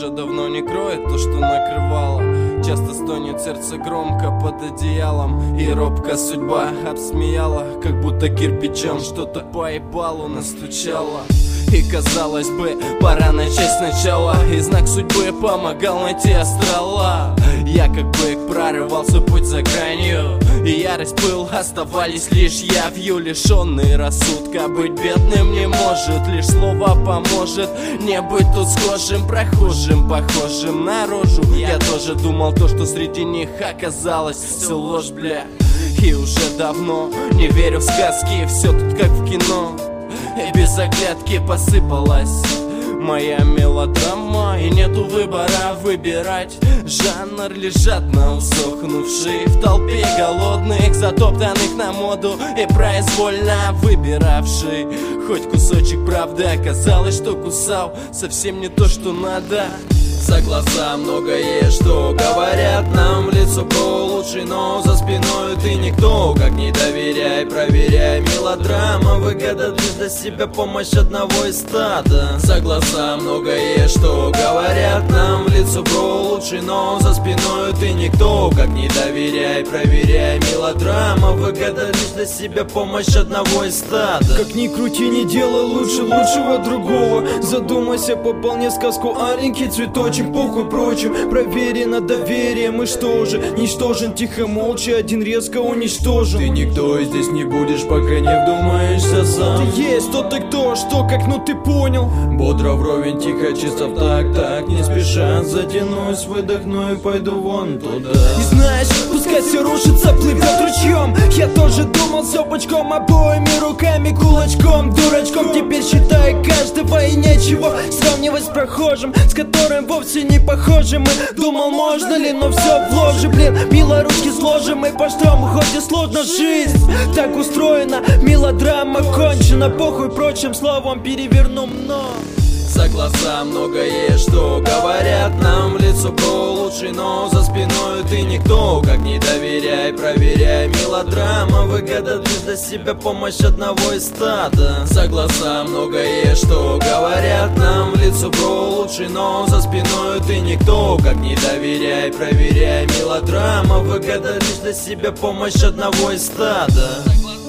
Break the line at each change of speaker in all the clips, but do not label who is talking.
уже давно не кроет то, что накрывало. Часто стонет сердце громко под одеялом, и робко судьба обсмеяла, как будто кирпичом что-то по ебалу настучало. И казалось бы, пора начать сначала, и знак судьбы помогал найти острова. Я как бы прорывался путь за гранью, и ярость, пыл оставались лишь явью. Лишенный рассудка, быть бедным не может, лишь слово поможет не быть тут схожим, прохожим, похожим на рожу. Я тоже думал то, что среди них оказалось все ложь, бля. И уже давно не верю в сказки, все тут как в кино, и без оглядки посыпалась моя мелодрама. И нету выбора выбирать жанр, лишь жадно усохнувший в толпе голодных, затоптанных на моду и произвольно выбиравший хоть кусочек правды. Оказалось, что кусал совсем не то, что надо. За глаза многое, что говорят нам в лицо про лучший, но за спиной ты никто. Как не доверяй, проверяй, мелодрама выгода лишь для себя, помощь одного из стада. За глаза многое, что говорят нам в лицо про лучший, но за спиной ты никто. Как не доверяй, проверяй, мелодрама выгода лишь для себя, помощь одного из стада.
Как ни крути, не делай лучше лучшего другого. Задумайся, пополни сказку, аленький цветочек. Похуй прочим, проверено доверием. И что же, ничтожен, тихо, молча, один резко уничтожен.
Ты никто и здесь не будешь, пока не вдумаешься сам.
Ты есть, кто ты кто, что, как, ну ты понял.
Бодро вровень, тихо, чисто в так, не спеша. Затянусь, выдохну и пойду вон туда.
И знаешь, пускай все рушится, плывет ручьем. Я тоже думал все бочком, обоими руками, кулачком, дурачком. Теперь считай каждого и нечего сравнивать с прохожим, с которым вовсе не похожи мы. Думал, можно ли, но все в ложе, блин. Мило руки сложим и по штам, хоть и сложно жизнь так устроена, мелодрама кончена. Похуй прочим словом переверну мно.
За глаза многое, что говорят нам в лицо про лучший, но за спиной ты никто. Как не доверяй, проверяй, мелодрама выгода лишь для себя, помощь одного из стада. За глаза многое, что говорят нам в лицо про лучший, но за спиной ты никто. Как не доверяй, проверяй, мелодрама выгода лишь для себя, помощь одного из стада.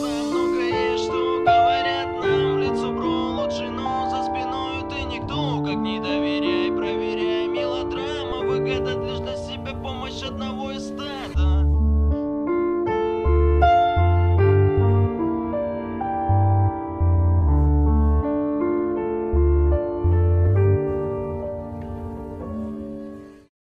Как не доверяй, проверяй, мелодрама выгода лишь для себя, помощь одного из ста.